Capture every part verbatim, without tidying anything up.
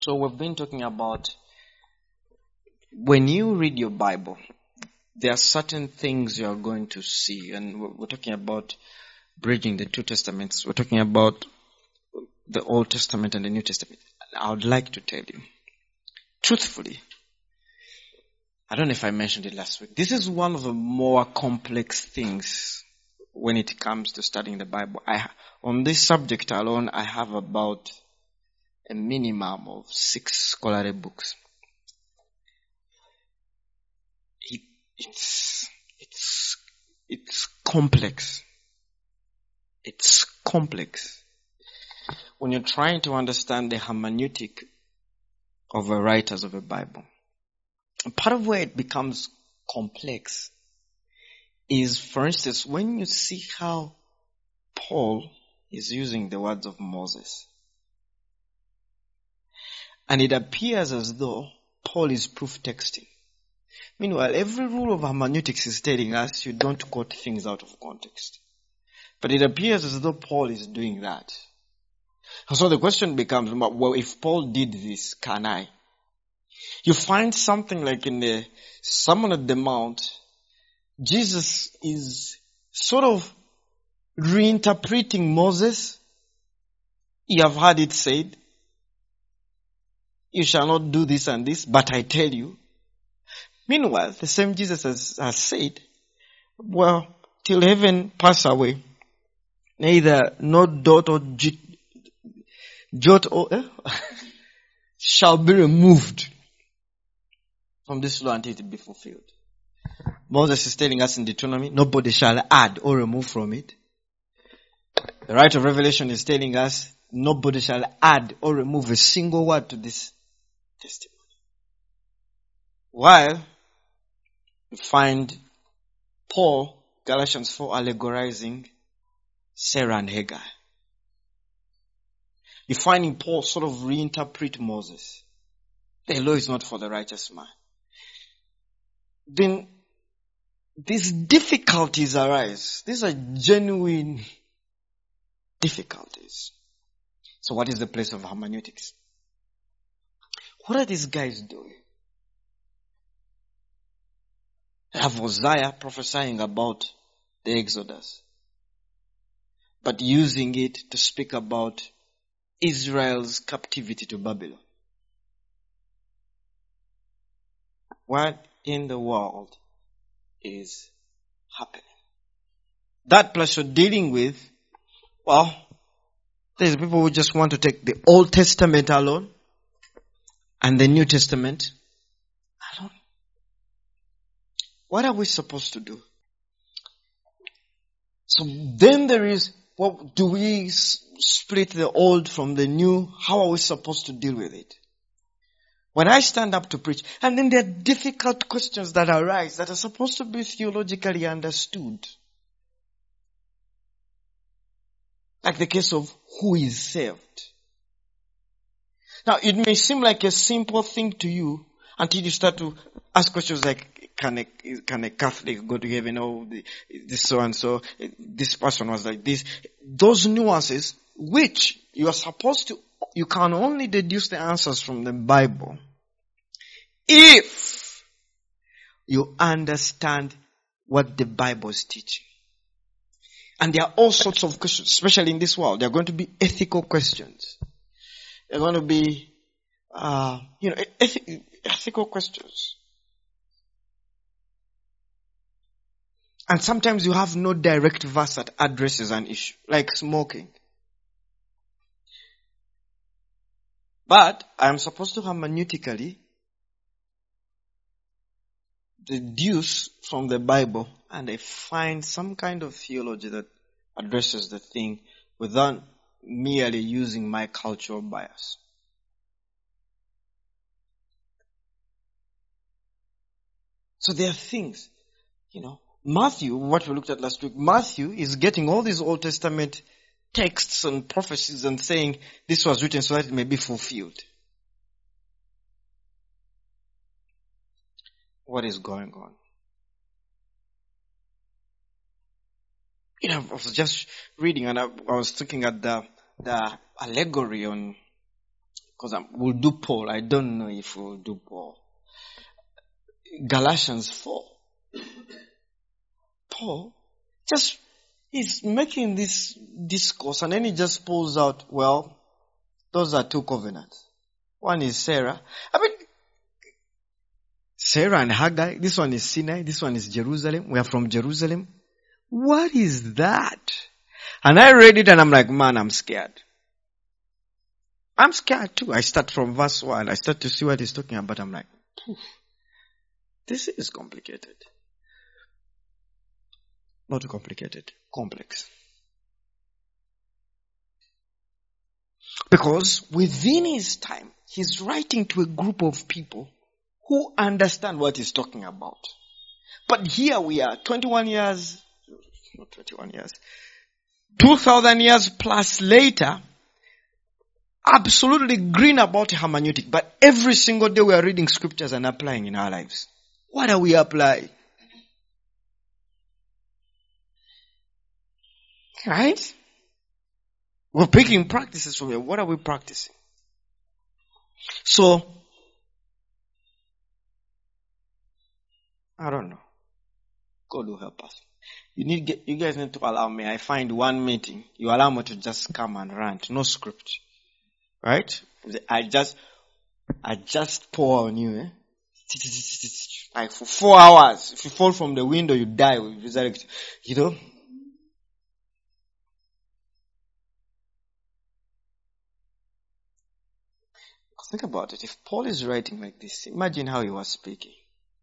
So we've been talking about when you read your Bible, there are certain things you are going to see. And we're, we're talking about bridging the two testaments. We're talking about the Old Testament and the New Testament. I would like to tell you, truthfully, I don't know if I mentioned it last week. This is one of the more complex things when it comes to studying the Bible. I, on this subject alone, I have about a minimum of six scholarly books. It, it's, it's, it's complex. It's complex. When you're trying to understand the hermeneutic of the writers of the Bible, part of where it becomes complex is, for instance, when you see how Paul is using the words of Moses. And it appears as though Paul is proof texting. Meanwhile, every rule of hermeneutics is telling us you don't quote things out of context. But it appears as though Paul is doing that. So the question becomes, well, if Paul did this, can I? You find something like in the Sermon on the Mount, Jesus is sort of reinterpreting Moses. You have heard it said, you shall not do this and this, but I tell you. Meanwhile, the same Jesus has, has said, well, till heaven pass away, neither no dot or jot, jot or eh, shall be removed from this law until it be fulfilled. Moses is telling us in Deuteronomy, nobody shall add or remove from it. The writer of Revelation is telling us, nobody shall add or remove a single word to this testimony. While you find Paul, Galatians four, allegorizing Sarah and Hagar. You're finding Paul sort of reinterpret Moses. The law is not for the righteous man. Then these difficulties arise. These are genuine difficulties. So what is the place of hermeneutics? What are these guys doing? They have Hosea prophesying about the Exodus, but using it to speak about Israel's captivity to Babylon. What in the world is happening? That plus you're dealing with, well, there's people who just want to take the Old Testament alone and the New Testament alone. What are we supposed to do? So then there is, what do we split the old from the new? How are we supposed to deal with it? When I stand up to preach, and then there are difficult questions that arise that are supposed to be theologically understood. Like the case of who is saved. Now, it may seem like a simple thing to you until you start to ask questions like, can a, can a Catholic go to heaven? Oh, this so and so, this person was like this. Those nuances, which you are supposed to, you can only deduce the answers from the Bible if you understand what the Bible is teaching. And there are all sorts of questions, especially in this world. There are going to be ethical questions. There are going to be, uh, you know, eth- ethical questions. And sometimes you have no direct verse that addresses an issue, like smoking. But I am supposed to hermeneutically deduce from the Bible, and I find some kind of theology that addresses the thing without merely using my cultural bias. So there are things, you know, Matthew, what we looked at last week, Matthew is getting all these Old Testament texts and prophecies and saying this was written so that it may be fulfilled. What is going on? You know, I was just reading and I, I was looking at the, the allegory on Because we'll do Paul. I don't know if we'll do Paul. Galatians four. Paul just, he's making this discourse and then he just pulls out, well, those are two covenants. One is Sarah. I mean, Sarah and Haggai. This one is Sinai. This one is Jerusalem. We are from Jerusalem. What is that? And I read it and I'm like, man, I'm scared. I'm scared too. I start from verse one. I start to see what he's talking about. I'm like, poof, this is complicated. Not complicated, complex. Because within his time, he's writing to a group of people who understand what he's talking about. But here we are, twenty-one years, not twenty-one years, two thousand years plus later, absolutely green about hermeneutic. But every single day we are reading scriptures and applying in our lives. What are we applying? Right? We're picking practices from here. What are we practicing? So, I don't know. God will help us. You need, you guys need to allow me. I find one meeting. You allow me to just come and rant. No script. Right? I just, I just pour on you. Eh? Like for four hours. If you fall from the window, you die. You know? Think about it. If Paul is writing like this, imagine how he was speaking.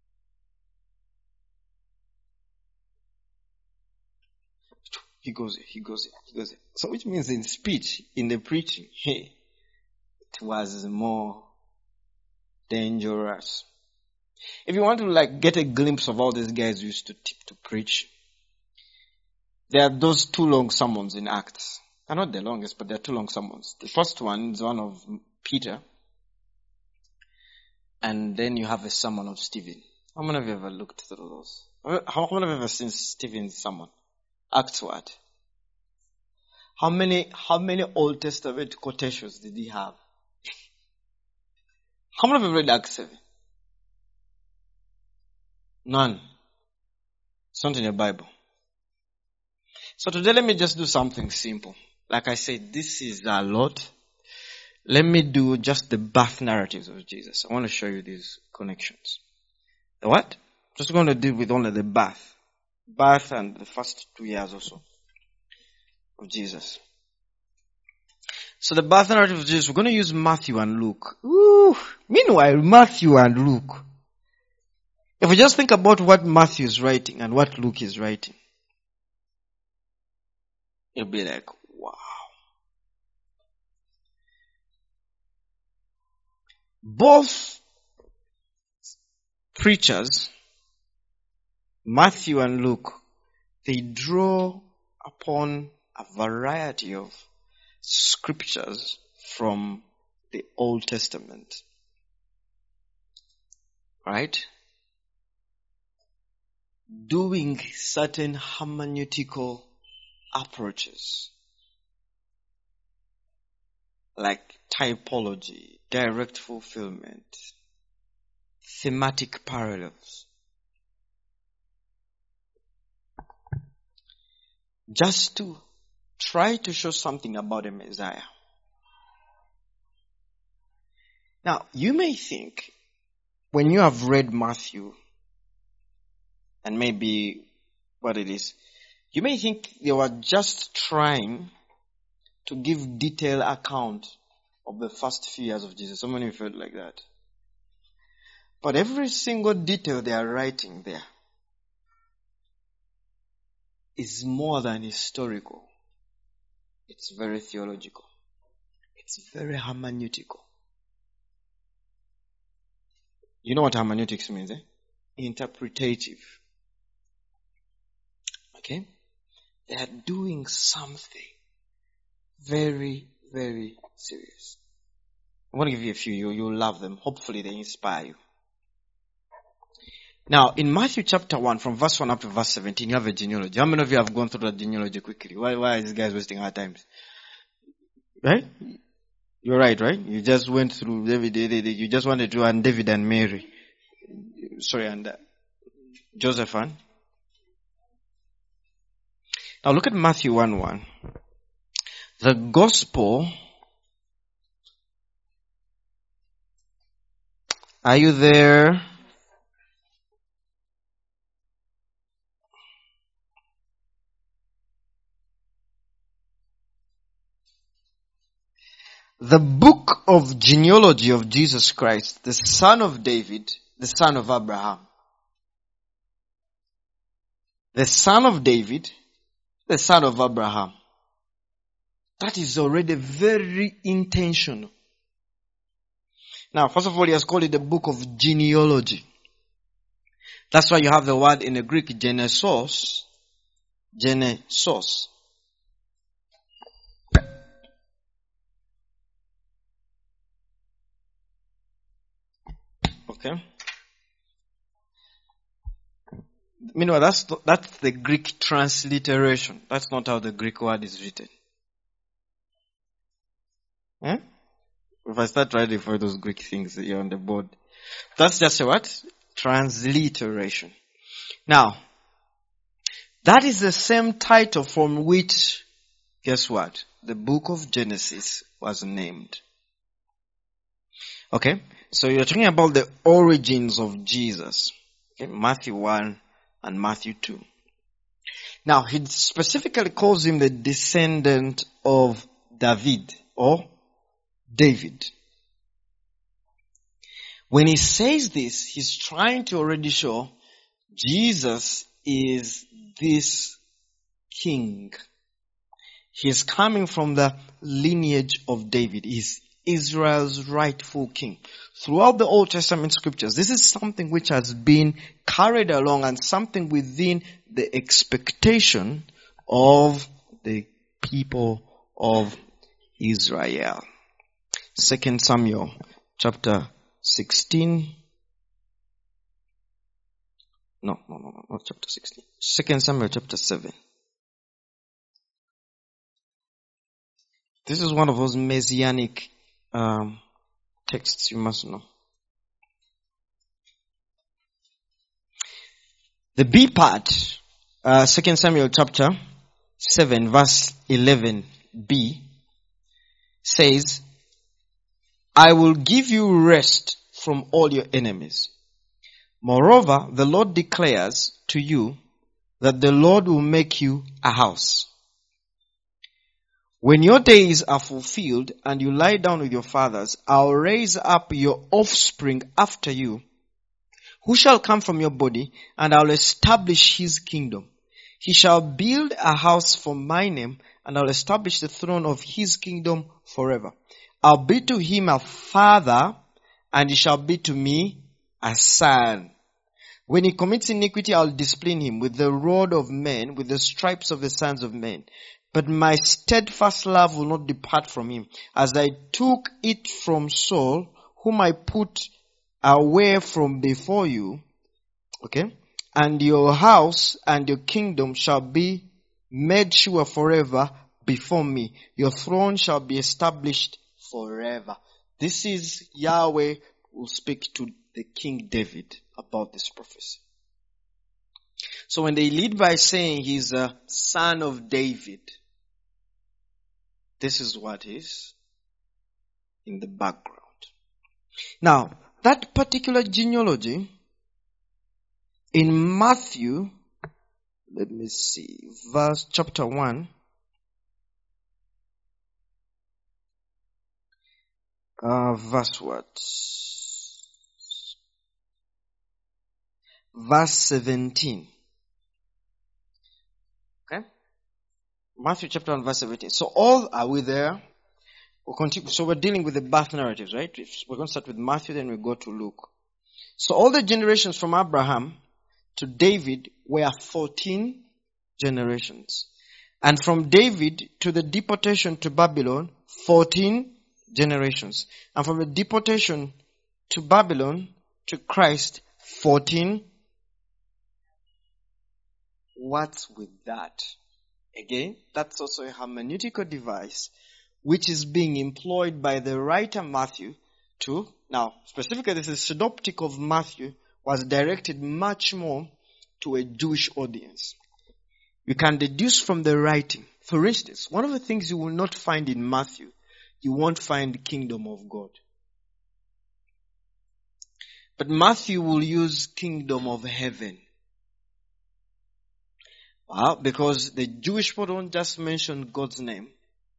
He goes here, he goes here, he goes here. So which means in speech, in the preaching, hey, it was more dangerous. If you want to like get a glimpse of all these guys used to tip to preach, there are those two long sermons in Acts. They're not the longest, but they're two long sermons. The first one is one of Peter. And then you have a sermon of Stephen. How many of you ever looked through those? How many of you ever seen Stephen's sermon? Acts what? How many, how many Old Testament quotations did he have? How many of you read Acts seven? None. It's not in your Bible. So today let me just do something simple. Like I said, this is a lot. Let me do just the birth narratives of Jesus. I want to show you these connections. The what? Just going to deal with only the birth. Birth and the first two years or so of Jesus. So the birth narrative of Jesus, we're going to use Matthew and Luke. Ooh. Meanwhile, Matthew and Luke. If we just think about what Matthew is writing and what Luke is writing, it'll be like, wow. Both preachers, Matthew and Luke, they draw upon a variety of scriptures from the Old Testament. Right? Doing certain hermeneutical approaches. Like typology, direct fulfillment, thematic parallels. Just to try to show something about a Messiah. Now, you may think, when you have read Matthew, and maybe what it is, you may think they were just trying to give detailed account of the first few years of Jesus. So many felt like that. But every single detail they are writing there is more than historical. It's very theological. It's very hermeneutical. You know what hermeneutics means, eh? Interpretative. Okay? They are doing something very, very serious. I want to give you a few. You, you'll love them. Hopefully they inspire you. Now, in Matthew chapter one, from verse one up to verse seventeen, you have a genealogy. How many of you have gone through that genealogy quickly? Why, why are these guys wasting our time? Right? You're right, right? You just went through David, you just wanted to, and David and Mary. Sorry, and uh, Joseph and. Now look at Matthew one one. The gospel. Are you there? The book of genealogy of Jesus Christ, the son of David, the son of Abraham. The son of David, the son of Abraham. That is already very intentional. Now, first of all, he has called it the book of genealogy. That's why you have the word in the Greek, genesos. Genesos. Okay. Meanwhile, that's, that's the Greek transliteration. That's not how the Greek word is written. Eh? If I start writing for those Greek things here on the board. That's just a what? Transliteration. Now, that is the same title from which, guess what? The book of Genesis was named. Okay? So you're talking about the origins of Jesus. Okay? Matthew one and Matthew two. Now, he specifically calls him the descendant of David or David. When he says this, he's trying to already show Jesus is this king. He's coming from the lineage of David. He's Israel's rightful king. Throughout the Old Testament scriptures, this is something which has been carried along and something within the expectation of the people of Israel. Second Samuel chapter sixteen. No, no, no, no, not chapter sixteen. Second Samuel chapter seven. This is one of those messianic um, texts you must know. The B part, uh, Second Samuel chapter seven, verse eleven b, says, I will give you rest from all your enemies. Moreover, the Lord declares to you that the Lord will make you a house. When your days are fulfilled and you lie down with your fathers, I'll raise up your offspring after you, who shall come from your body, and I'll establish his kingdom. He shall build a house for my name, and I'll establish the throne of his kingdom forever. I'll be to him a father, and he shall be to me a son. When he commits iniquity, I'll discipline him with the rod of men, with the stripes of the sons of men. But my steadfast love will not depart from him, as I took it from Saul, whom I put away from before you. Okay? And your house and your kingdom shall be made sure forever before me. Your throne shall be established forever. This is Yahweh will speak to the King David about this prophecy. So when they lead by saying he's a son of David, this is what is in the background. Now, that particular genealogy in Matthew, let me see, verse chapter one, uh, verse what? Verse seventeen. Okay? Matthew chapter one, verse seventeen. So all, are we there? We'll continue. So we're dealing with the birth narratives, right? We're going to start with Matthew, then we go to Luke. So all the generations from Abraham to David were fourteen generations. And from David to the deportation to Babylon, fourteen generations. And from the deportation to Babylon to Christ, fourteen. What's with that? Again, that's also a hermeneutical device which is being employed by the writer Matthew to, now specifically this is synoptic of Matthew, was directed much more to a Jewish audience. You can deduce from the writing. For instance, one of the things you will not find in Matthew, you won't find the kingdom of God. But Matthew will use kingdom of heaven. Well, because the Jewish people don't just mention God's name.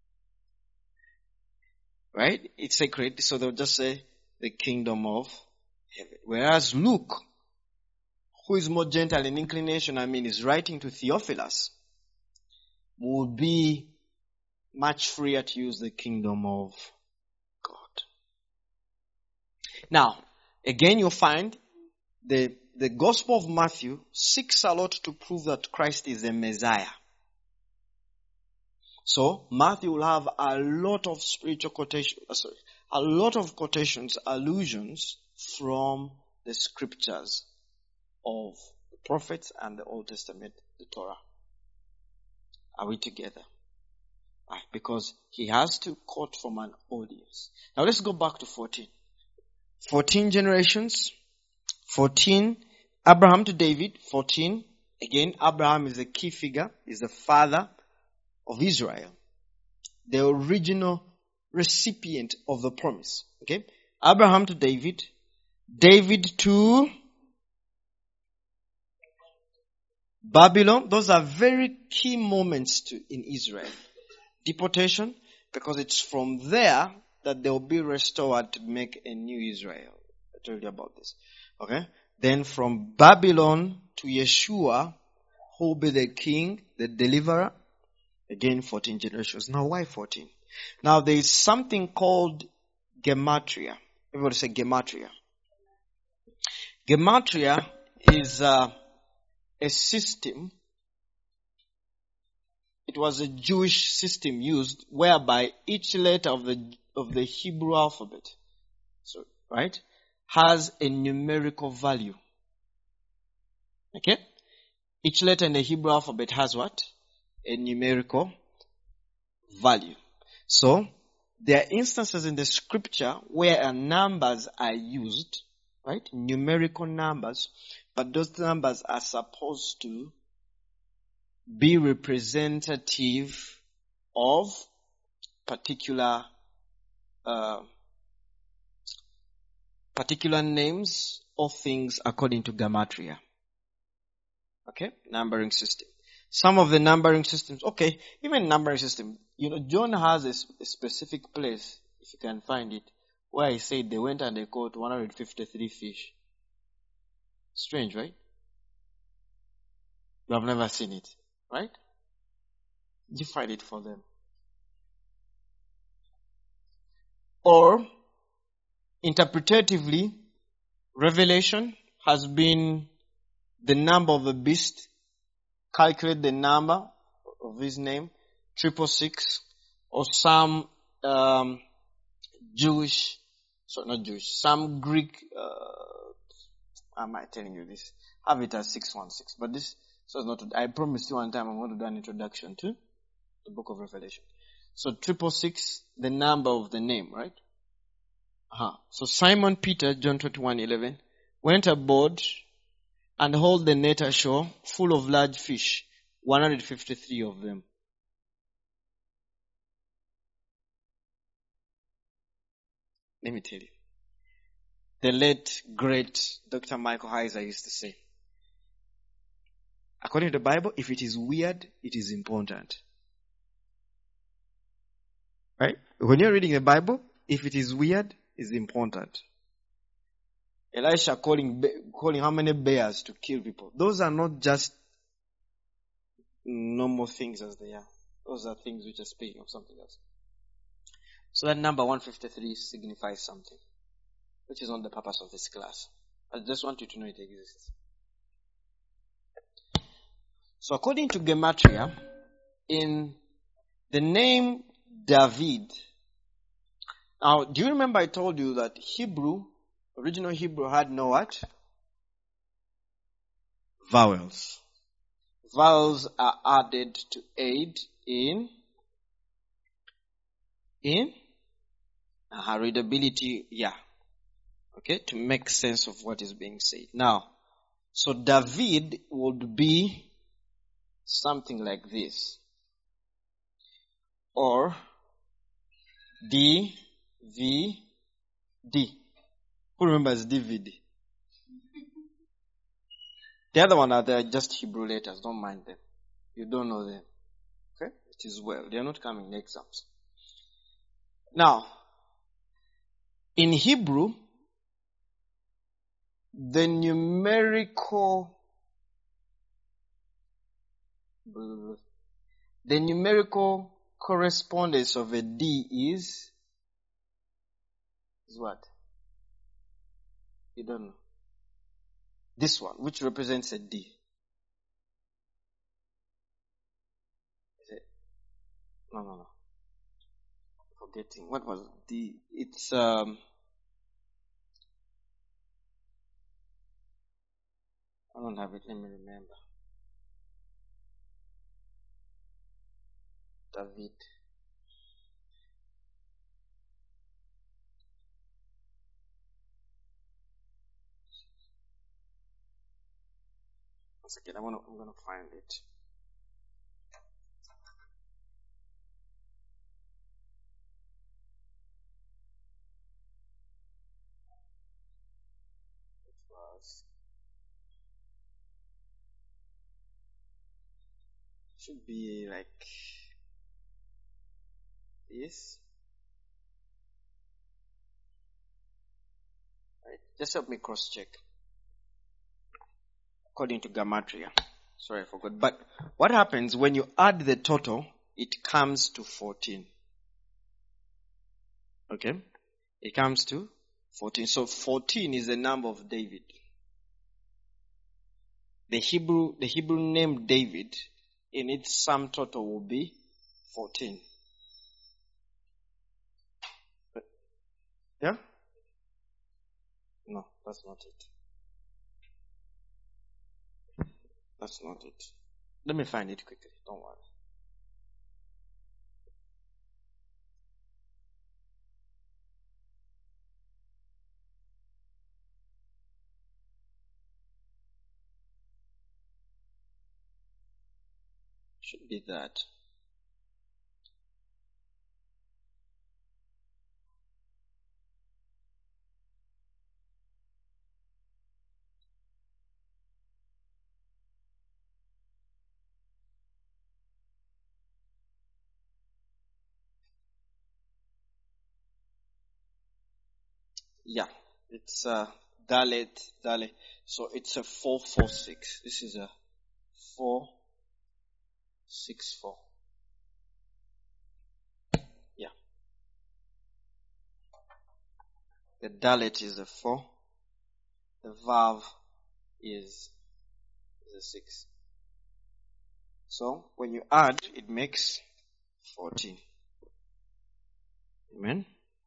Right? It's sacred, so they'll just say the kingdom of heaven. Whereas Luke, who is more gentle in inclination, I mean, is writing to Theophilus, will be much freer to use the kingdom of God. Now, again, you'll find the, the Gospel of Matthew seeks a lot to prove that Christ is the Messiah. So, Matthew will have a lot of spiritual quotations, uh, sorry, a lot of quotations, allusions from the scriptures of the prophets and the Old Testament, the Torah. Are we together? Right, because he has to quote from an audience. Now let's go back to fourteen. fourteen generations. fourteen, Abraham to David. fourteen, again, Abraham is a key figure, is the father of Israel. The original recipient of the promise. Okay? Abraham to David. David to Babylon. Those are very key moments to, in Israel. Deportation, because it's from there that they will be restored to make a new Israel. I told you about this. Okay? Then from Babylon to Yeshua, who will be the king, the deliverer. Again, fourteen generations. Now, why fourteen? Now, there is something called gematria. Everybody say gematria. Gematria is uh, a system. It was a Jewish system used whereby each letter of the of the Hebrew alphabet, so right, has a numerical value. Okay? Each letter in the Hebrew alphabet has what? A numerical value. So, there are instances in the scripture where numbers are used, right? Numerical numbers, but those numbers are supposed to be representative of particular uh, particular names or things according to gematria. Okay, numbering system. Some of the numbering systems, okay, even numbering system. You know, John has a, a specific place, if you can find it, where he said they went and they caught one hundred fifty-three fish. Strange, right? You have never seen it, right? You find it for them. Or, interpretatively, Revelation has been the number of the beast. Calculate the number of his name, triple six, or some um, Jewish, sorry, not Jewish, some Greek. Uh, am I telling you this? Have it as six one six, but this so not. I promised you one time I'm going to do an introduction to the book of Revelation. So triple six, the number of the name, right? Uh-huh. So Simon Peter, John twenty-one eleven, went aboard and hauled the net ashore full of large fish, one hundred fifty-three of them. Let me tell you. The late, great Doctor Michael Heiser used to say, according to the Bible, if it is weird, it is important. Right? When you're reading the Bible, if it is weird, it's important. Elisha calling calling how many bears to kill people. Those are not just normal things as they are. Those are things which are speaking of something else. So that number one hundred fifty-three signifies something, which is not the purpose of this class. I just want you to know it exists. So according to gematria, in the name David, now do you remember I told you that Hebrew, original Hebrew had no what? Vowels. Vowels are added to aid in in uh, readability, yeah. Okay, to make sense of what is being said. Now, so David would be something like this. Or D V D. Who remembers D V D? The other one are there just Hebrew letters. Don't mind them. You don't know them. Okay? It is well. They are not coming in exams. Now, in Hebrew, the numerical the numerical correspondence of a D is is what? You don't know. This one, which represents a D. Is it? No, no, no. Forgetting. What was D? It's um. I don't have it. Let me remember. David. Once again, I want to. I'm going to find it. It was. Should be like this. Right. Just help me cross check. According to Gematria. Sorry, I forgot. But what happens when you add the total, it comes to fourteen. Okay? It comes to fourteen. So fourteen is the number of David. The Hebrew, the Hebrew name David, in its sum total will be fourteen. Yeah? No, that's not it. That's not it. Let me find it quickly. Don't worry. Should be that. Yeah, it's uh, Dalet, Dalet. So it's a four four six. This is a four six four. Yeah. The Dalet is a four. The Vav is, is a six. So when you add, it makes fourteen. Amen.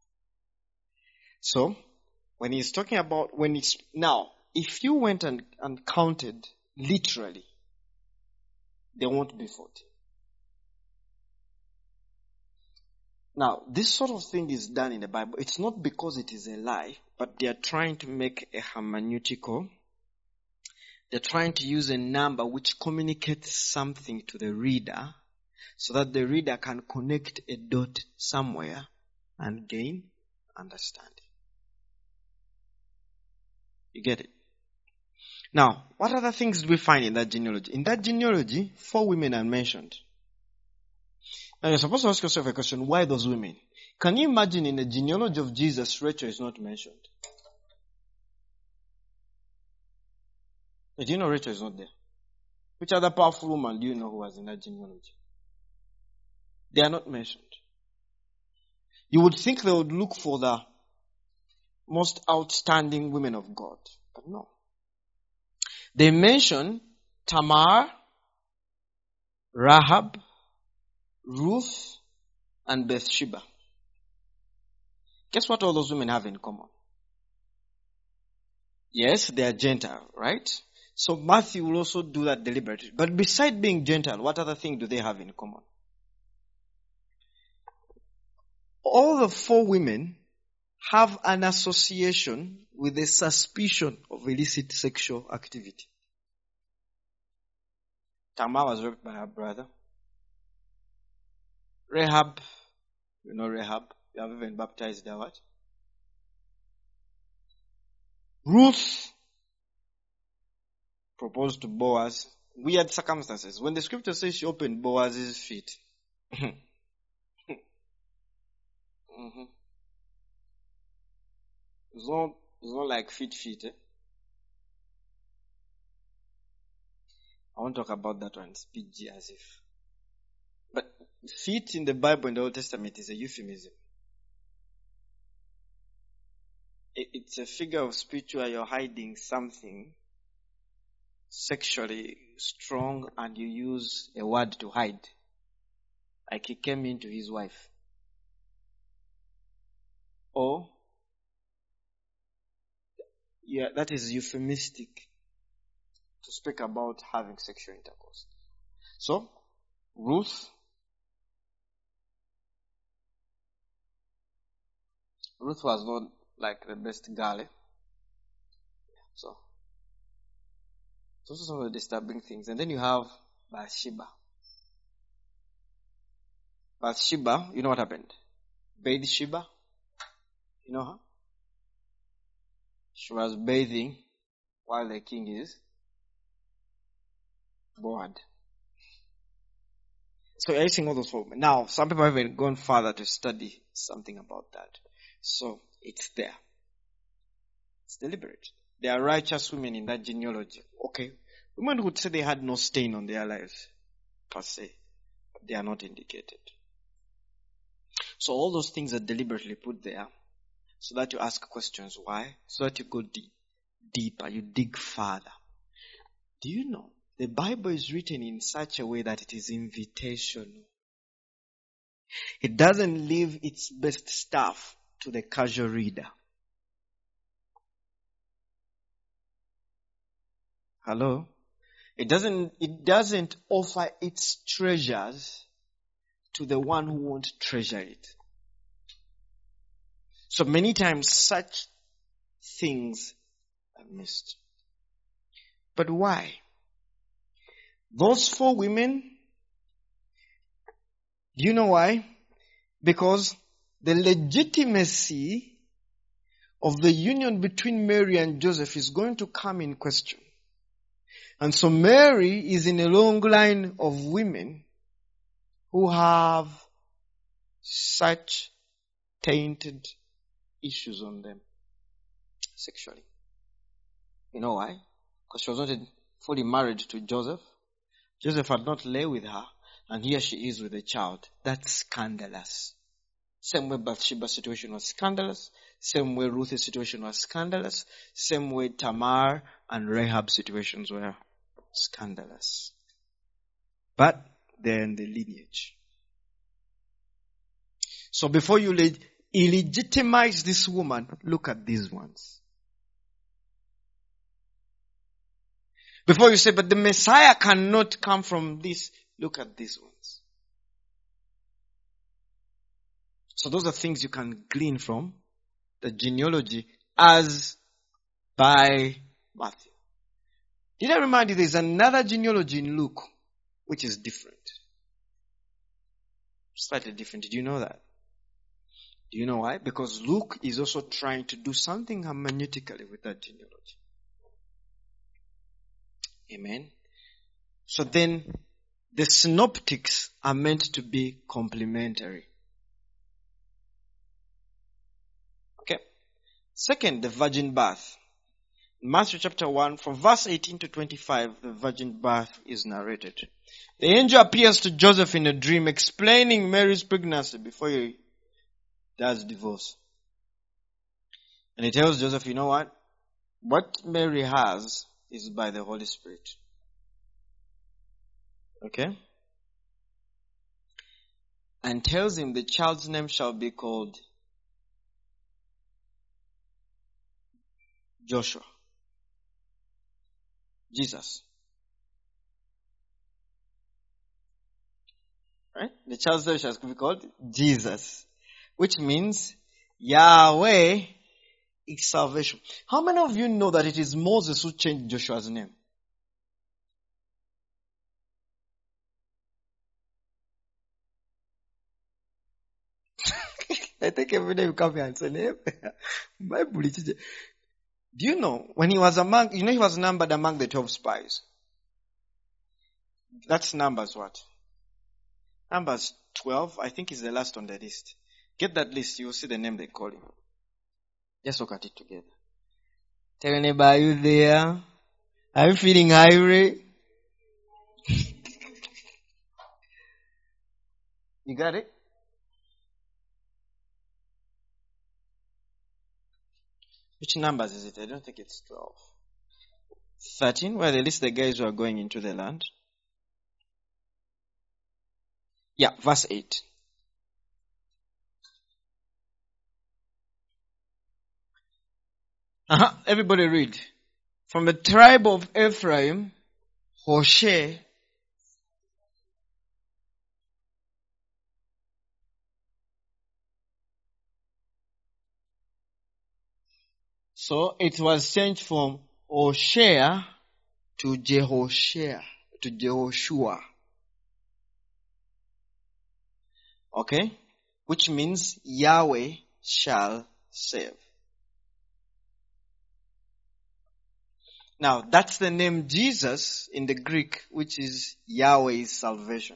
So when he's talking about when it's now, if you went and, and counted literally, there won't be fourteen. Now, this sort of thing is done in the Bible. It's not because it is a lie, but they are trying to make a hermeneutical. They're trying to use a number which communicates something to the reader so that the reader can connect a dot somewhere and gain understanding. You get it? Now, what other things do we find in that genealogy? In that genealogy, four women are mentioned. Now you're supposed to ask yourself a question, why those women? Can you imagine in the genealogy of Jesus, Rachel is not mentioned? Do you know Rachel is not there? Which other powerful woman do you know who was in that genealogy? They are not mentioned. You would think they would look for the most outstanding women of God, but no. They mention Tamar, Rahab, Ruth, and Bathsheba. Guess what all those women have in common? Yes, they are Gentile, right? So Matthew will also do that deliberately. But beside being Gentile, what other thing do they have in common? all the four women have an association with a suspicion of illicit sexual activity. Tamar was raped by her brother. Rahab, you know Rahab, you have even baptized her what? Ruth proposed to Boaz. Weird circumstances. When the scripture says she opened Boaz's feet. mm-hmm. It's not, it's not like feet feet. Eh? I won't talk about that one. It's P G as if. But feet in the Bible in the Old Testament is a euphemism. It, it's a figure of speech where you're hiding something sexually strong and you use a word to hide. Like he came into his wife. Or, yeah, that is euphemistic to speak about having sexual intercourse. So, Ruth, Ruth was not like the best girl. Eh? So, it's also some of the disturbing things. And then you have Bathsheba. Bathsheba, you know what happened? Bathsheba, you know her? She was bathing while the king is bored. So you're seeing all those women. Now, some people have even gone further to study something about that. So, it's there. It's deliberate. There are righteous women in that genealogy. Okay. Women would say they had no stain on their lives, per se. But they are not indicated. So all those things are deliberately put there so that you ask questions. Why? So that you go deep, deeper, you dig further. Do you know? The Bible is written in such a way that it is invitational. It doesn't leave its best stuff to the casual reader. Hello? It doesn't, it doesn't offer its treasures to the one who won't treasure it. So many times such things are missed. But why? Those four women, do you know why? Because the legitimacy of the union between Mary and Joseph is going to come in question. And so Mary is in a long line of women who have such tainted issues on them sexually. You know why? Because she was not fully married to Joseph. Joseph had not lay with her, and here she is with a child. That's scandalous. Same way Bathsheba's situation was scandalous. Same way Ruth's situation was scandalous. Same way Tamar and Rahab's situations were scandalous. But they're in the lineage. So before you le- illegitimize this woman, look at these ones. Before you say, but the Messiah cannot come from this, look at these ones. So those are things you can glean from the genealogy as by Matthew. Did I remind you there's another genealogy in Luke which is different? Slightly different. Did you know that? Do you know why? Because Luke is also trying to do something hermeneutically with that genealogy. Amen. So then, the synoptics are meant to be complementary. Okay. Second, the virgin birth. Matthew chapter one, from verse eighteen to twenty-five, the virgin birth is narrated. The angel appears to Joseph in a dream, explaining Mary's pregnancy before he does divorce. And he tells Joseph, you know what? What Mary has is by the Holy Spirit. Okay? And tells him the child's name shall be called Joshua. Jesus. Right? The child's name shall be called Jesus. which means Yahweh is salvation. How many of you know that it is Moses who changed Joshua's name? I think every day you come here and say, name. Bible. Do you know, when he was among, you know he was numbered among the twelve spies. That's Numbers what? Numbers twelve, I think is the last on the list. Get that list, you will see the name they call him. Just look at it together. Tell your neighbor, are you there? Are you feeling hungry? You got it? Which numbers is it? I don't think it's twelve. thirteen, where they list the guys who are going into the land. Yeah, verse eight. Uh-huh. Everybody read. From the tribe of Ephraim, Hoshea. So it was changed from Hoshea to Jehoshua, to Jehoshua. Okay? Which means Yahweh shall save. Now, that's the name Jesus in the Greek, which is Yahweh's salvation.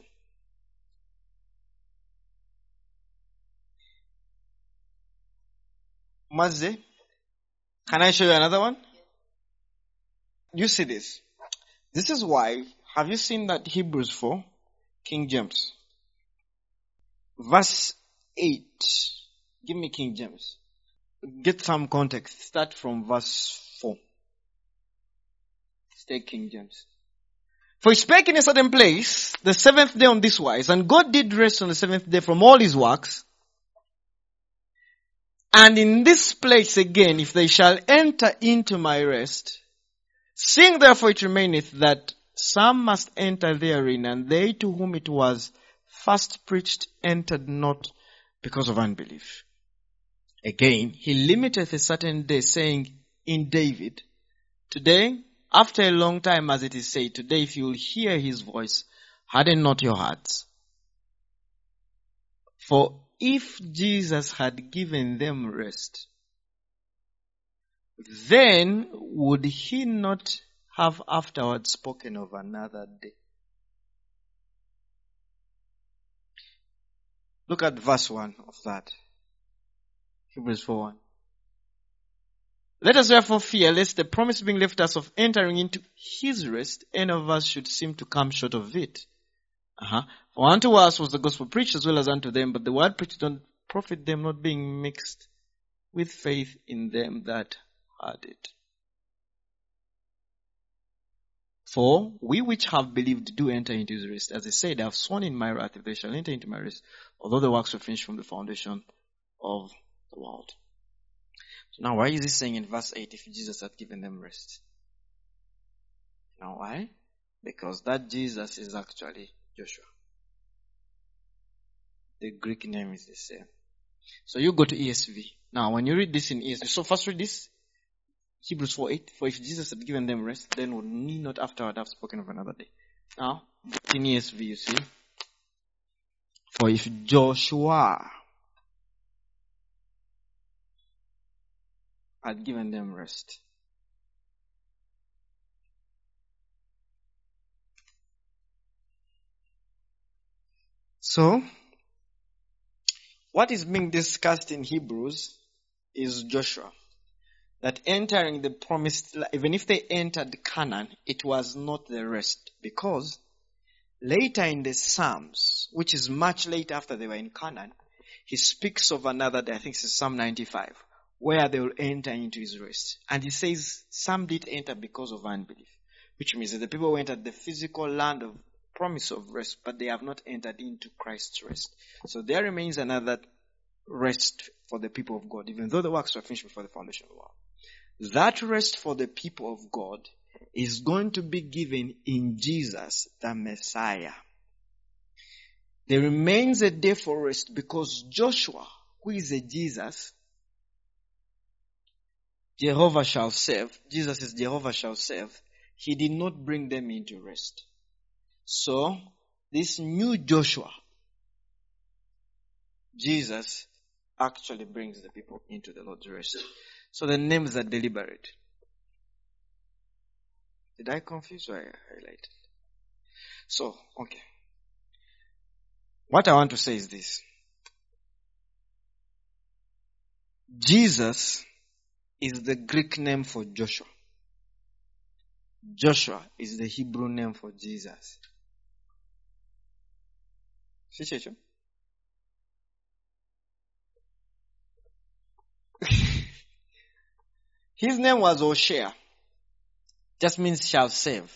Mazze, can I show you another one? You see this. This is why, have you seen that Hebrews four? King James. Verse eight. Give me King James. Get some context. Start from verse four. Take King James. For he spake in a certain place the seventh day on this wise, and God did rest on the seventh day from all his works. And in this place again, if they shall enter into my rest, seeing therefore it remaineth that some must enter therein, and they to whom it was first preached entered not because of unbelief. Again, he limiteth a certain day, saying in David, today, after a long time, as it is said, today if you will hear his voice, harden not your hearts. For if Jesus had given them rest, then would he not have afterwards spoken of another day? Look at verse one of that. Hebrews four one. Let us therefore fear, lest the promise being left us of entering into his rest, any of us should seem to come short of it. Uh-huh. For unto us was the gospel preached as well as unto them, but the word preached don't profit them, not being mixed with faith in them that heard it. For we which have believed do enter into his rest. As I said, I have sworn in my wrath, if they shall enter into my rest, although the works were finished from the foundation of the world. So now why is he saying in verse eight, if Jesus had given them rest? Now why? Because that Jesus is actually Joshua. The Greek name is the same. So you go to E S V. Now when you read this in E S V, so first read this. Hebrews four eight. For if Jesus had given them rest, then would he not afterward have spoken of another day. Now, in E S V you see. For if Joshua had given them rest. So, what is being discussed in Hebrews is Joshua. That entering the promised, even if they entered Canaan, it was not the rest. Because later in the Psalms, which is much later after they were in Canaan, he speaks of another day, I think it's Psalm ninety-five, where they will enter into his rest. And he says some did enter because of unbelief. Which means that the people who entered the physical land of promise of rest, but they have not entered into Christ's rest. So there remains another rest for the people of God, even though the works were finished before the foundation of the world. That rest for the people of God is going to be given in Jesus, the Messiah. There remains a day for rest because Joshua, who is a Jesus, Jehovah shall save. Jesus is Jehovah shall save. He did not bring them into rest. So, this new Joshua, Jesus, actually brings the people into the Lord's rest. So the names are deliberate. Did I confuse or I highlighted? So, okay. What I want to say is this. Jesus is the Greek name for Joshua. Joshua is the Hebrew name for Jesus. His name was Hoshea. Just means shall save.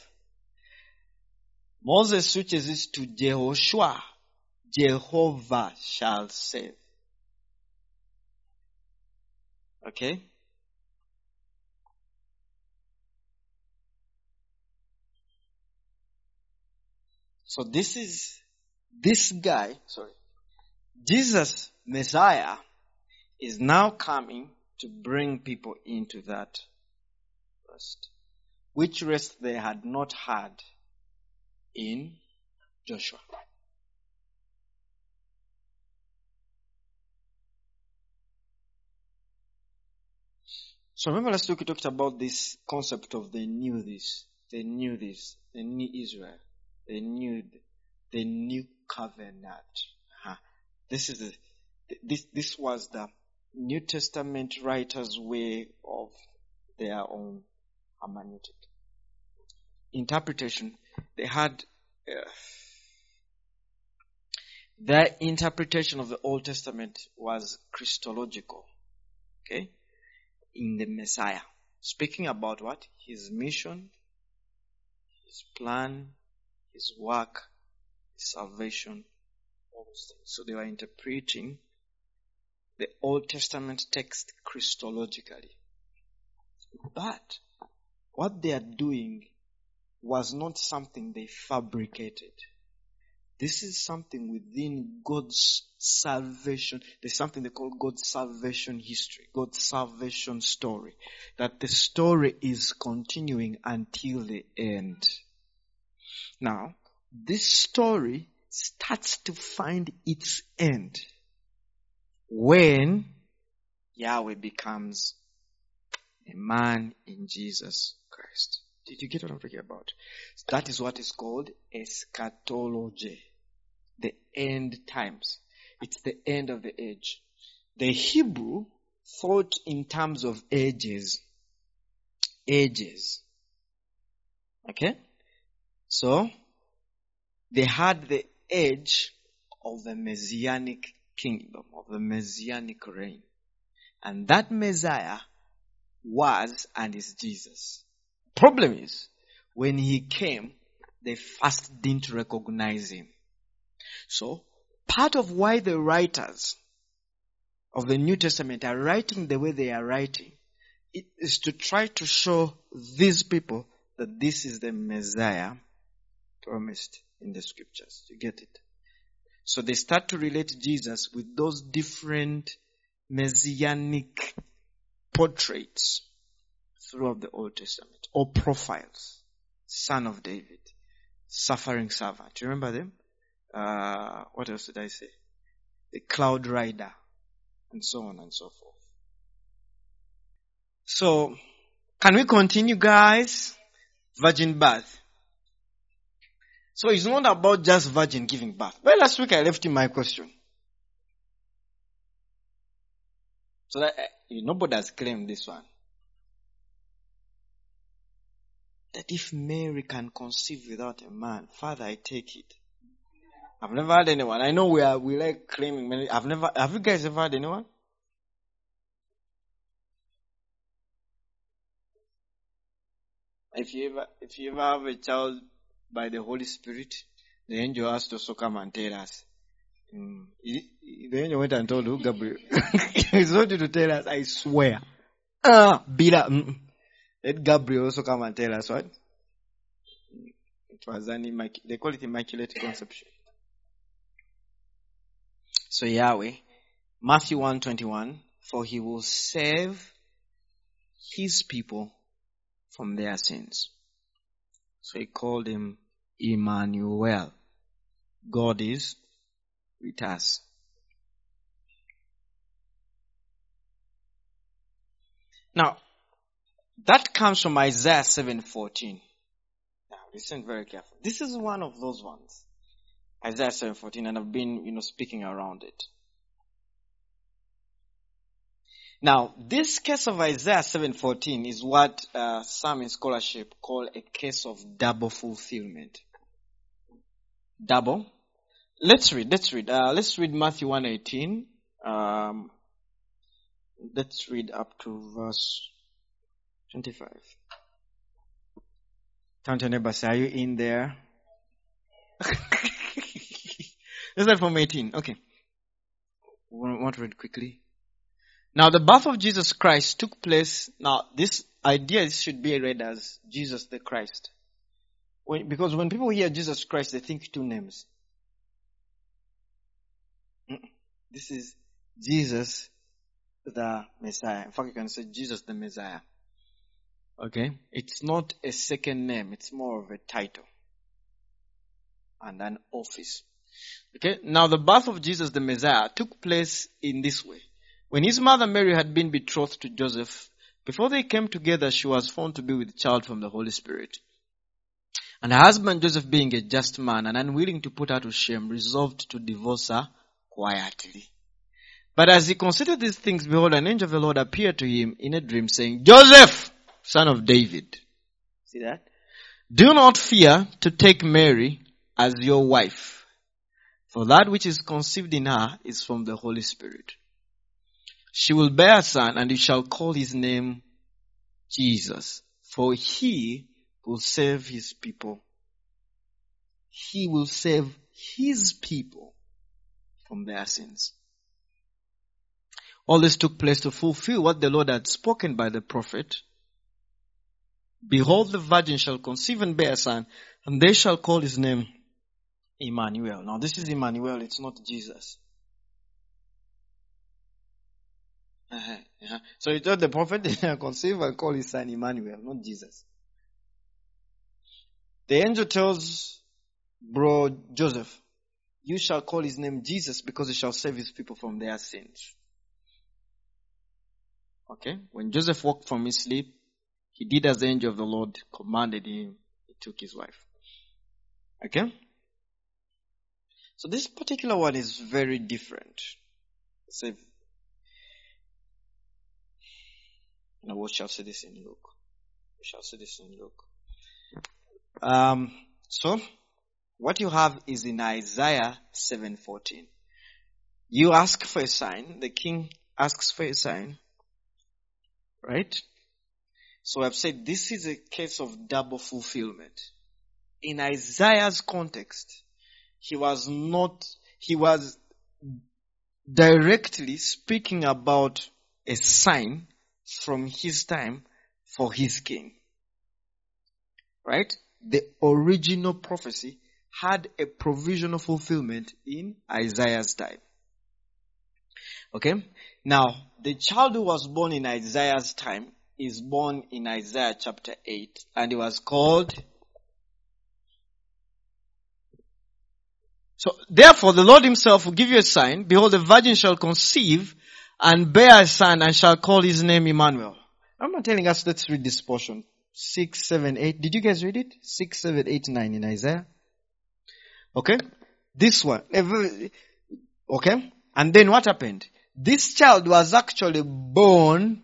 Moses switches it to Jehoshua. Jehovah shall save. Okay? So this is, this guy, sorry, Jesus, Messiah, is now coming to bring people into that rest. Which rest they had not had in Joshua. So remember last week we talked about this concept of they knew this, they knew this, they knew Israel, they knew the new covenant. Uh-huh. This is the, this this was the New Testament writers' way of their own hermeneutic interpretation. They had uh, their interpretation of the Old Testament was Christological. Okay. In the Messiah. Speaking about what? His mission, his plan, his work, his salvation, all those things. So they were interpreting the Old Testament text Christologically. But what they are doing was not something they fabricated. This is something within God's salvation. There's something they call God's salvation history, God's salvation story. That the story is continuing until the end. Now, this story starts to find its end when Yahweh becomes a man in Jesus Christ. Did you get what I'm talking about? That is what is called eschatology. The end times. It's the end of the age. The Hebrew thought in terms of ages. Ages. Okay? So, they had the age of the Messianic kingdom, of the Messianic reign. And that Messiah was and is Jesus. Problem is, when he came, they first didn't recognize him. So, part of why the writers of the New Testament are writing the way they are writing it is to try to show these people that this is the Messiah promised in the scriptures. You get it? So they start to relate Jesus with those different messianic portraits throughout the Old Testament, or profiles. Son of David, suffering servant. You remember them? Uh, what else did I say? The cloud rider, and so on and so forth. So, can we continue, guys? Virgin birth. So it's not about just virgin giving birth. Well, last week I left you my question. So that uh, nobody has claimed this one. That if Mary can conceive without a man, Father, I take it. I've never had anyone. I know we are we like claiming many. I've never. Have you guys ever had anyone? If you ever, if you ever have a child by the Holy Spirit, the angel has to also come and tell us. Mm. The angel went and told who Gabriel. He's not to tell us. I swear. Ah, Bila. Mm. Let Gabriel also come and tell us what. It was an immaculate. They call it immaculate conception. So Yahweh Matthew one twenty-one, for he will save his people from their sins. So he called him Emmanuel. God is with us. Now, that comes from Isaiah seven fourteen. Now, listen very carefully. This is one of those ones. Isaiah seven fourteen, and I've been, you know, speaking around it. Now, this case of Isaiah seven fourteen is what uh, some in scholarship call a case of double fulfillment. Double. Let's read, let's read. Uh, let's read Matthew one eighteen. Um, let's read up to verse twenty-five. Turn to your neighbor, say, are you in there? Let's start from eighteen. Okay. We want to read quickly. Now the birth of Jesus Christ took place. Now this idea should be read as Jesus the Christ. When, because when people hear Jesus Christ, they think two names. This is Jesus the Messiah. In fact, you can say Jesus the Messiah. Okay? It's not a second name. It's more of a title and an office. Okay? Now the birth of Jesus the Messiah took place in this way. When his mother Mary had been betrothed to Joseph, before they came together, she was found to be with child from the Holy Spirit. And her husband Joseph, being a just man and unwilling to put her to shame, resolved to divorce her quietly. But as he considered these things, behold, an angel of the Lord appeared to him in a dream, saying, Joseph, son of David. See that? Do not fear to take Mary as your wife, for that which is conceived in her is from the Holy Spirit. She will bear a son, and you shall call his name Jesus, for he will save his people. He will save his people from their sins. All this took place to fulfill what the Lord had spoken by the prophet. Behold, the virgin shall conceive and bear a son, and they shall call his name Emmanuel. Now this is Emmanuel, it's not Jesus. Uh-huh, uh-huh. So he told the prophet to conceive and call his son Emmanuel, not Jesus. The angel tells bro Joseph, you shall call his name Jesus because he shall save his people from their sins. Okay? When Joseph woke from his sleep, he did as the angel of the Lord commanded him. He took his wife. Okay? So this particular one is very different. It's a Now, what shall say this in Luke? We shall say this in Luke. Um, so, what you have is in Isaiah seven fourteen. You ask for a sign. The king asks for a sign. Right? So I've said this is a case of double fulfillment. In Isaiah's context, he was not, he was directly speaking about a sign from his time for his king. Right? The original prophecy had a provisional fulfillment in Isaiah's time. Okay? Now, the child who was born in Isaiah's time is born in Isaiah chapter eight, and he was called. So, therefore, the Lord himself will give you a sign. Behold, the virgin shall conceive and bear a son, and shall call his name Emmanuel. I'm not telling us, let's read this portion. Six, seven, eight. Did you guys read it? Six, seven, eight, nine in Isaiah. Okay? This one. Okay? And then what happened? This child was actually born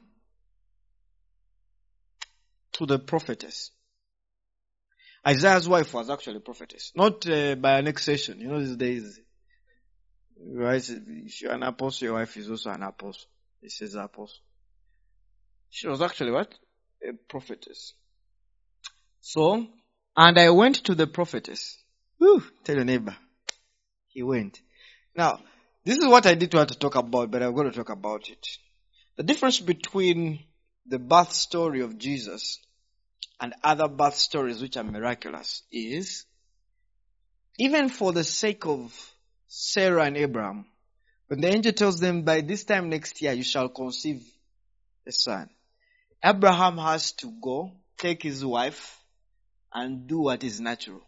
to the prophetess. Isaiah's wife was actually a prophetess. Not uh, by annexation. You know, these days, right? If you're an apostle, your wife is also an apostle. He says apostle. She was actually what? A prophetess. So, and I went to the prophetess. Woo, tell your neighbor. He went. Now, this is what I did to have to talk about, but I'm going to talk about it. The difference between the birth story of Jesus and other birth stories which are miraculous is, even for the sake of Sarah and Abraham, When the angel tells them, by this time next year, you shall conceive a son. Abraham has to go, take his wife, and do what is natural.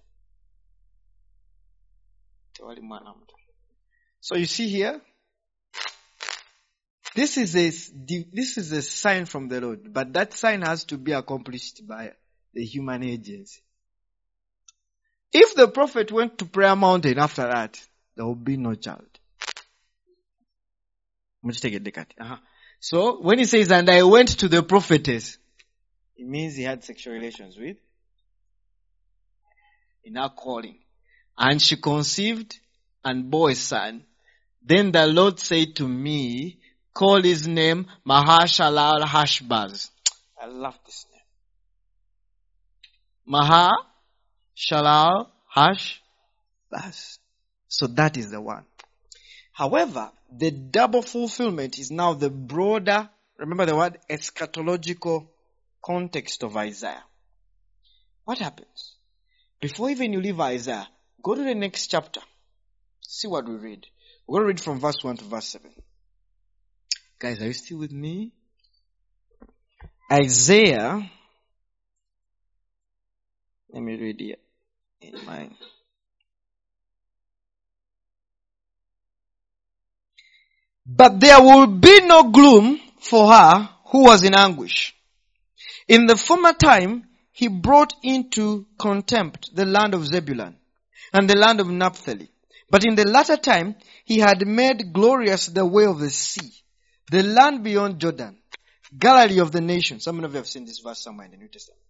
So you see here, this is a, this is a sign from the Lord, but that sign has to be accomplished by the human agency. If the prophet went to prayer mountain after that, there will be no child. Let's take a look at it. Uh-huh. So when he says, and I went to the prophetess, it means he had sexual relations with, in her calling. And she conceived and bore a son. Then the Lord said to me, call his name Maha-shalal Hashbaz. I love this name. Maha-shalal Hashbaz. So that is the one. However, the double fulfillment is now the broader, remember the word, eschatological context of Isaiah. What happens? Before even you leave Isaiah, go to the next chapter. See what we read. We're going to read from verse one to verse seven. Guys, are you still with me? Isaiah. Let me read here in mine. But there will be no gloom for her who was in anguish. In the former time, he brought into contempt the land of Zebulun and the land of Naphtali. But in the latter time, he had made glorious the way of the sea, the land beyond Jordan, Galilee of the nations. Some of you have seen this verse somewhere in the New Testament.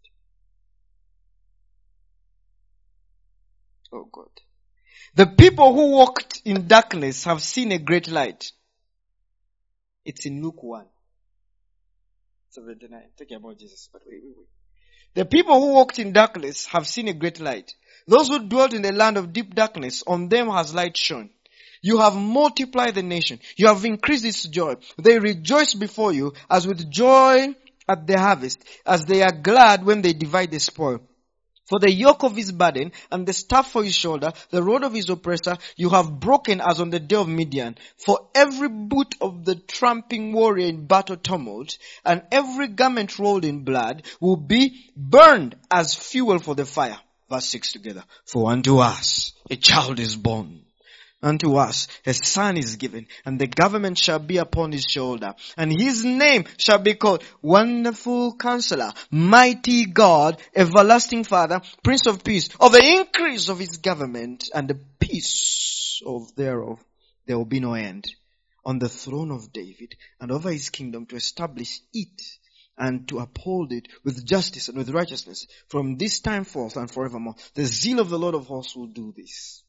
Oh God. The people who walked in darkness have seen a great light. It's in Luke one. seventy-nine. Talking about Jesus. But wait, wait, wait. The people who walked in darkness have seen a great light. Those who dwelt in the land of deep darkness, on them has light shone. You have multiplied the nation. You have increased its joy. They rejoice before you as with joy at the harvest, as they are glad when they divide the spoil. For the yoke of his burden and the staff for his shoulder, the rod of his oppressor, you have broken as on the day of Midian. For every boot of the tramping warrior in battle tumult, and every garment rolled in blood, will be burned as fuel for the fire. Verse six together. For unto us a child is born. Unto us a son is given, and the government shall be upon his shoulder, and his name shall be called Wonderful Counselor, Mighty God, Everlasting Father, Prince of Peace. Of the increase of his government and the peace of thereof, there will be no end. On the throne of David and over his kingdom, to establish it and to uphold it with justice and with righteousness from this time forth and forevermore. The zeal of the Lord of hosts will do this.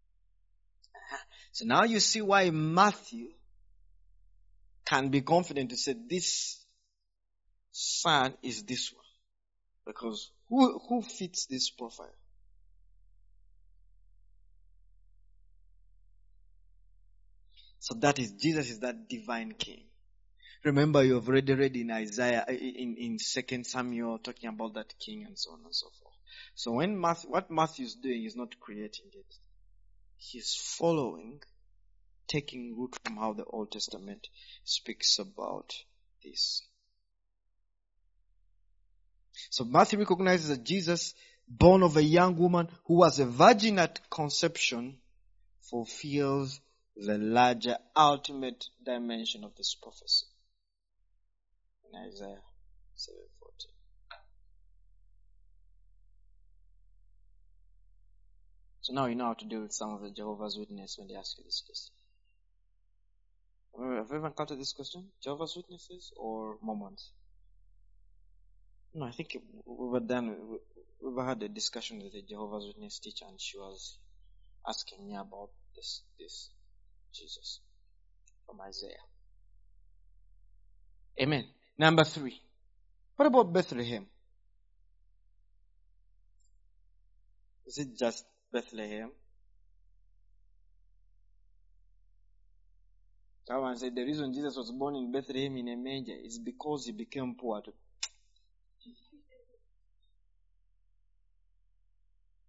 So now you see why Matthew can be confident to say this son is this one. Because who, who fits this profile? So that is, Jesus is that divine king. Remember, you have already read in Isaiah, in, in Second Samuel, talking about that king and so on and so forth. So when Matthew, what Matthew is doing is not creating it. He's following, taking root from how the Old Testament speaks about this. So Matthew recognizes that Jesus, born of a young woman who was a virgin at conception, fulfills the larger ultimate dimension of this prophecy. In Isaiah seven fourteen. So now you know how to deal with some of the Jehovah's Witnesses when they ask you this question. Have you ever encountered this question? Jehovah's Witnesses or Mormons? No, I think we were done. We were had a discussion with a Jehovah's Witness teacher, and she was asking me about this, this Jesus from Isaiah. Amen. Number three. What about Bethlehem? Is it just Bethlehem? Someone said the reason Jesus was born in Bethlehem in a manger is because he became poor. To...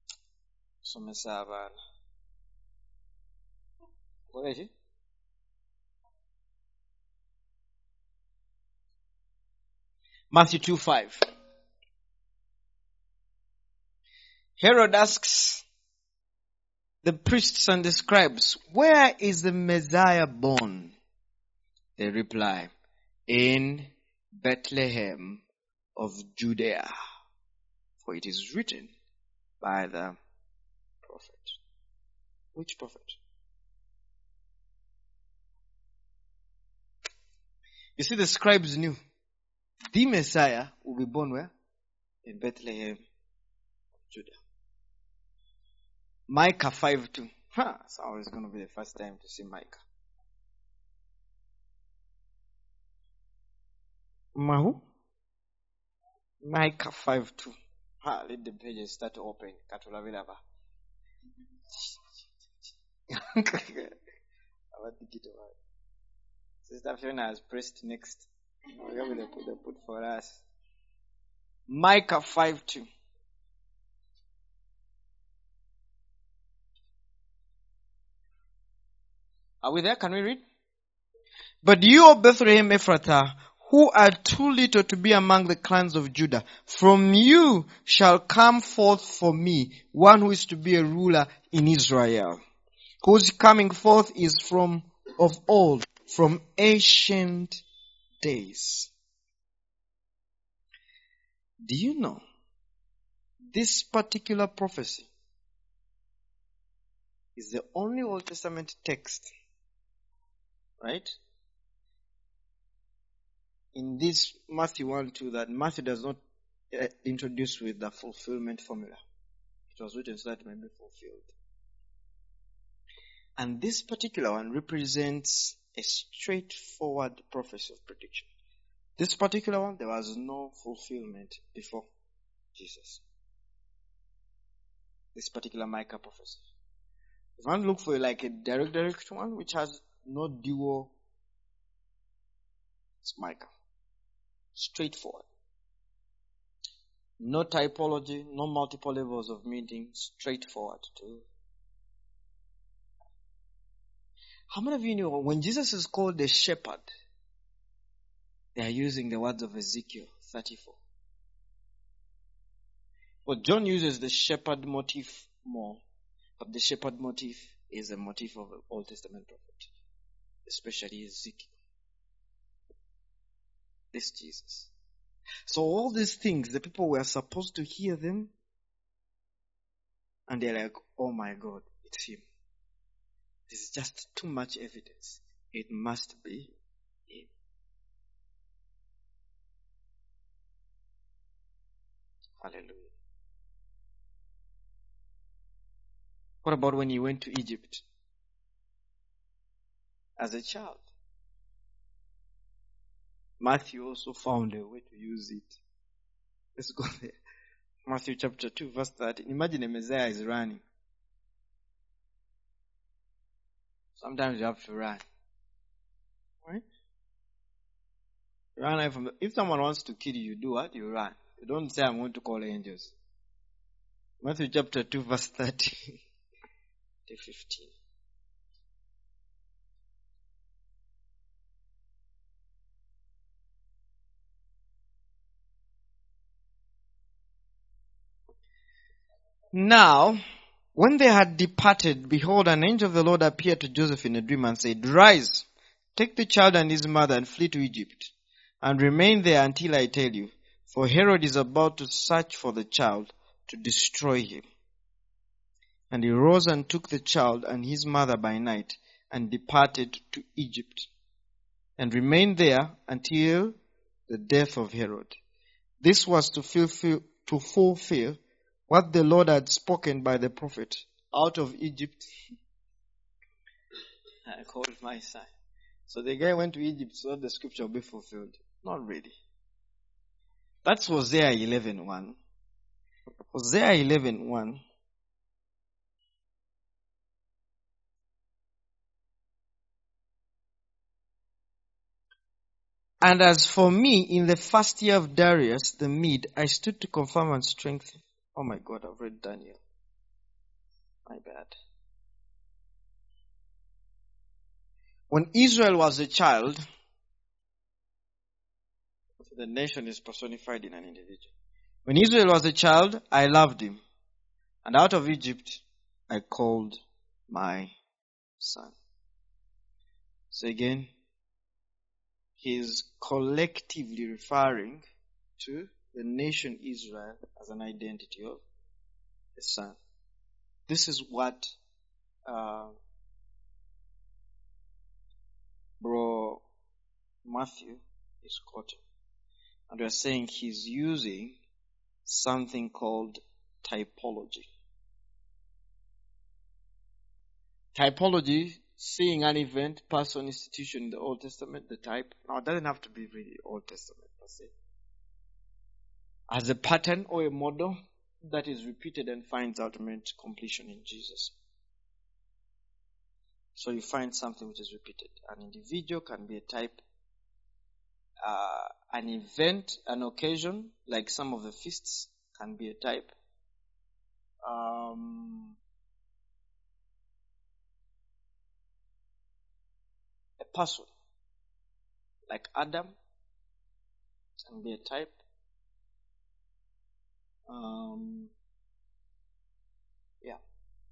Somesa abana. What is it? Matthew two five. Herod asks the priests and the scribes, where is the Messiah born? They reply, in Bethlehem of Judea. For it is written by the prophet. Which prophet? You see, the scribes knew the Messiah will be born where? In Bethlehem, Judah. Micah five two. Huh, it's always going to be the first time to see Micah. Mahu? Micah five two. Ha, let the pages start to open. Katula vilava. Sister Fiona has pressed next. Whatever they put, they put for us. Micah five two. Are we there? Can we read? But you, O Bethlehem Ephrathah, who are too little to be among the clans of Judah, from you shall come forth for me one who is to be a ruler in Israel, whose coming forth is from of old, from ancient days. Do you know this particular prophecy is the only Old Testament text, right, in this Matthew one two that Matthew does not uh, introduce with the fulfillment formula. It was written so that it may be fulfilled. And this particular one represents a straightforward prophecy of prediction. This particular one, there was no fulfillment before Jesus. This particular Micah prophecy. If you want to look for like a direct direct one which has no dual, it's Micah. Straightforward. No typology, no multiple levels of meaning, straightforward too. How many of you know when Jesus is called the shepherd, they are using the words of Ezekiel thirty-four. Well, John uses the shepherd motif more, but the shepherd motif is a motif of the Old Testament prophet, especially Ezekiel. This Jesus. So all these things, the people were supposed to hear them, and they're like, oh my God, it's him. This is just too much evidence. It must be him. Hallelujah. What about when he went to Egypt as a child? Matthew also found a way to use it. Let's go there. Matthew chapter two, verse thirteen. Imagine a Messiah is running. Sometimes you have to run. Right? Run away from the, if someone wants to kill you, you do what? You run. You don't say, I'm going to call angels. Matthew chapter two, verse thirteen to fifteen. Now, when they had departed, behold, an angel of the Lord appeared to Joseph in a dream and said, rise, take the child and his mother and flee to Egypt, and remain there until I tell you, for Herod is about to search for the child to destroy him. And he rose and took the child and his mother by night and departed to Egypt, and remained there until the death of Herod. This was to fulfill, to fulfill what the Lord had spoken by the prophet. Out of Egypt, I called my son. So the guy went to Egypt so that the scripture will be fulfilled. Not really. That's Hosea eleven one. Hosea eleven one. And as for me, in the first year of Darius the Mede, I stood to confirm and strengthen. Oh my God, I've read Daniel. My bad. When Israel was a child, The nation is personified in an individual. When Israel was a child, I loved him. And out of Egypt, I called my son. So again, he is collectively referring to the nation Israel as an identity of a son. This is what uh, Bro Matthew is quoting. And we are saying he's using something called typology. Typology, seeing an event, person, institution in the Old Testament, the type. Now, it doesn't have to be really Old Testament per se. As a pattern or a model that is repeated and finds ultimate completion in Jesus. So you find something which is repeated. An individual can be a type. Uh, an event, an occasion, like some of the feasts, can be a type. Um, a person, like Adam, can be a type. Um, yeah.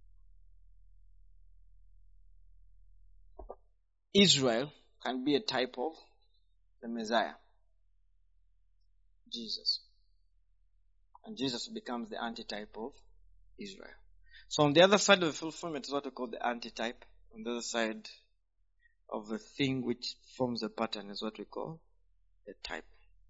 Israel can be a type of the Messiah, Jesus. And Jesus becomes the antitype of Israel. So on the other side of the fulfillment is what we call the antitype. On the other side of the thing which forms a pattern is what we call a type.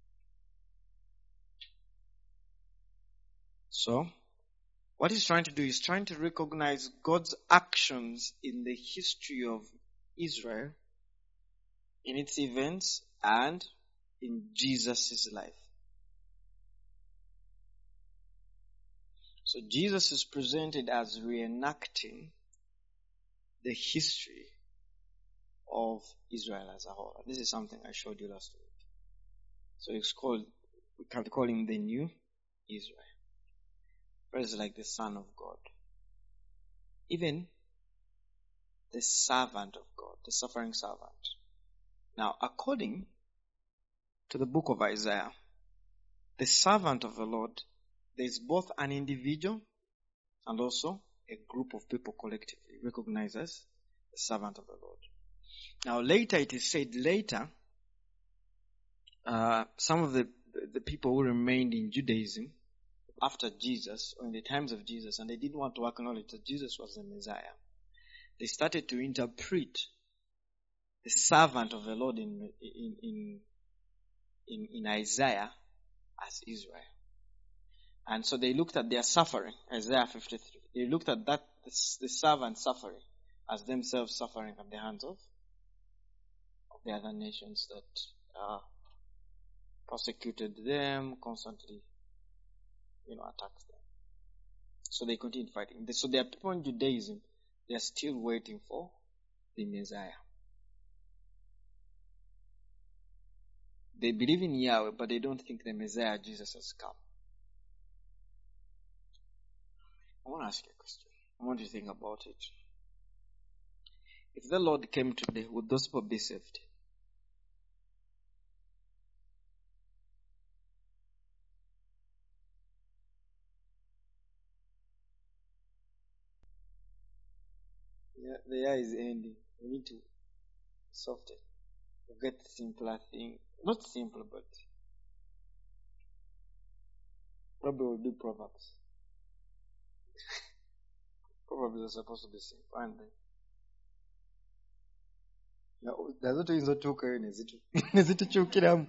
So, what he's trying to do is trying to recognize God's actions in the history of Israel, in its events, and in Jesus' life. So Jesus is presented as reenacting the history of Israel as a whole. This is something I showed you last week. So it's called, we can call him the new Israel. Praise like the Son of God. Even the servant of God, the suffering servant. Now, according to the book of Isaiah, the servant of the Lord, there is both an individual and also a group of people collectively recognized as the servant of the Lord. Now, later it is said, later, uh, some of the, the people who remained in Judaism after Jesus, or in the times of Jesus, and they didn't want to acknowledge that Jesus was the Messiah, they started to interpret the servant of the Lord in, in, in, in, in Isaiah as Israel. And so they looked at their suffering, Isaiah fifty-three. They looked at that, the, the servant suffering, as themselves suffering at the hands of, of the other nations that uh, persecuted them, constantly, you know, attacked them. So they continued fighting. So there are people in Judaism, they are still waiting for the Messiah. They believe in Yahweh, but they don't think the Messiah, Jesus, has come. I want to ask you a question. I want you to think about it. If the Lord came today, would those people be saved? Yeah, the year is ending. We need to soften. Get simpler thing. Not simple, but probably we'll do Proverbs. Proverbs are supposed to be simple, aren't they? That's what is not okay, is it? Is it choking?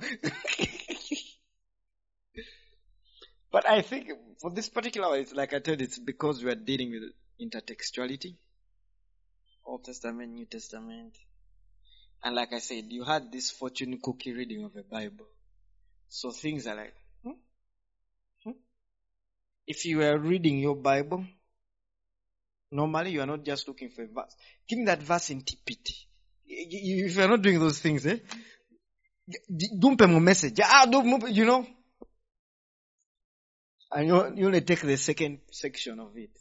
But I think for this particular, it's like I told you, it's because we are dealing with intertextuality. Old Testament, New Testament. And like I said, you had this fortune cookie reading of the Bible. So things are like, hmm? Hmm? If you were reading your Bible, normally you are not just looking for a verse. Give me that verse in T P T. If you are not doing those things, eh? Don't pay more message. Ah, don't, you know? And you, you only take the second section of it.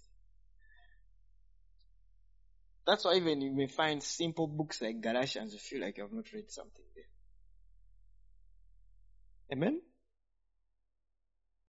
That's why even you may find simple books like Galatians, you feel like you have not read something there. Amen?